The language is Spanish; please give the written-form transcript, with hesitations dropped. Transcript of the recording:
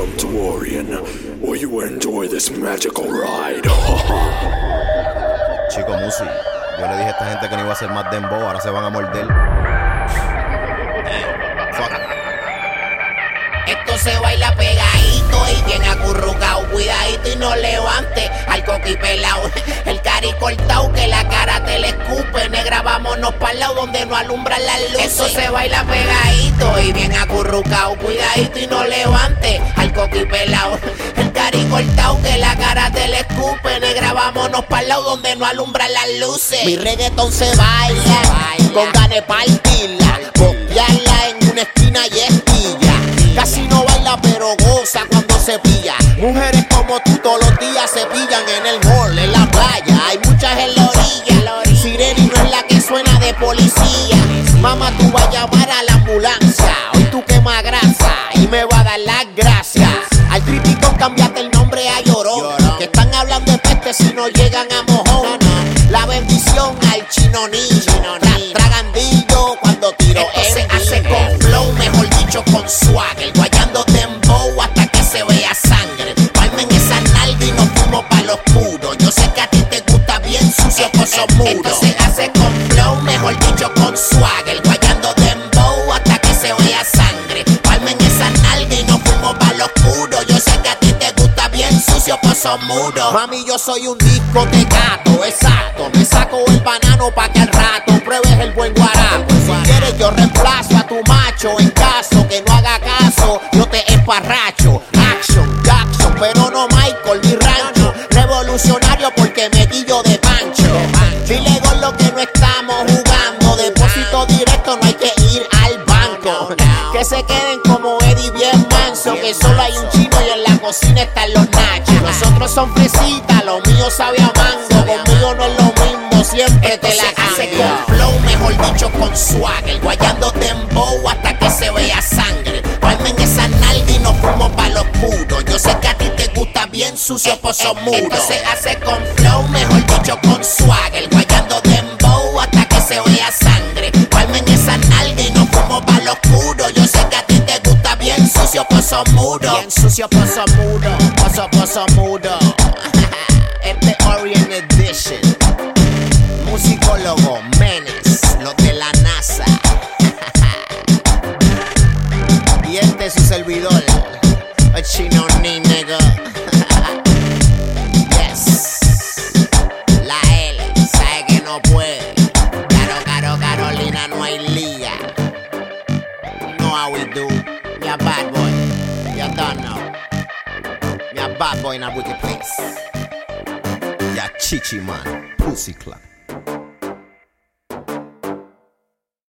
Welcome to Orion, where you will enjoy this magical ride. Chico Musi, yo le dije a esta gente que no iba a hacer más dembow, ahora se van a morder. Esto se baila pegadito y bien acurrucao. Cuidadito y no levante al coqui pelao. El cari cortao que la cara te le escupe. Negra, vámonos pa'l lado donde no alumbran las luces. Esto se baila pegadito y bien acurrucao. Cuidadito y no levante al coqui pelao. El cari cortao que la cara te le escupe. Negra, vámonos pa'l lado donde no alumbran las luces. Mi reggaetón se baila con ganas de partirla, copiarla en una esquina y esquilla. Casi no baila pero goza cuando se pilla. Mujeres como tú todos los días se pillan en el mall, en la playa. Hay muchas en la orilla. Sirena y no es la que suena de policía. Mamá, tú vas a llamar a la ambulancia. Hoy tú quemas grasa y me va a dar las gracias. Al crítico cambiaste el nombre a Llorón. Que están hablando de peste si no llegan a mojón. La bendición al chinoní. Tragandillo cuando tiro. Esto se hace con flow, mejor dicho con swagger. Guayando dembow hasta que se vea sangre. Palmen esa nalga y nos fuimos pa' lo oscuro. Yo sé que a ti te gusta bien sucio con esos muros. Esto se hace con flow, mejor dicho con swagger. Guayando dembow hasta que se vea sangre. Palmen esa nalga y nos fuimos pa' lo oscuro. Yo sé que a ti te gusta bien sucio con esos muros. Mami, yo soy un discotecato, exacto. Me saco el banano pa' que al rato pruebes el buen guarapo. Si quieres yo reemplazo a tu macho. En caso que no haga caso, yo te esparracho. Action, Jackson, pero no Michael ni Rancho. Revolucionario porque me guillo de pancho. Dile con lo que no estamos jugando. Depósito directo, no hay que ir al banco. Que se queden como Eddie bien manso. Que solo hay un chino y en la cocina están los nachos. Nosotros son fresitas, lo mío sabe a mango. Conmigo no es lo mismo, siempre te la hace con flow, mejor dicho con swagger. Guayando dembow hasta que se vea sangre. Palmen esa nalga y nos fuimos pa' lo oscuro. Yo sé que a ti te gusta bien sucio por esos muros. Esto se hace con flow, mejor dicho con swagger. Guayando dembow hasta que se vea sangre. Palmen esa nalga y nos fuimos pa' lo oscuro. Yo sé que a ti te gusta bien sucio por esos muros. Bien sucio por esos muros, por esos muros. Este Orion Edition. Musicólogo Menes, los de la NASA. Y este es su servidor, el chino ni nigga. Yes. La L, sabe que no puede. Carolina, no hay liga. You know how we do. Me a bad boy. You don't know. Me a bad boy in a wicked place. Ya Chichi Man, Pussy Club.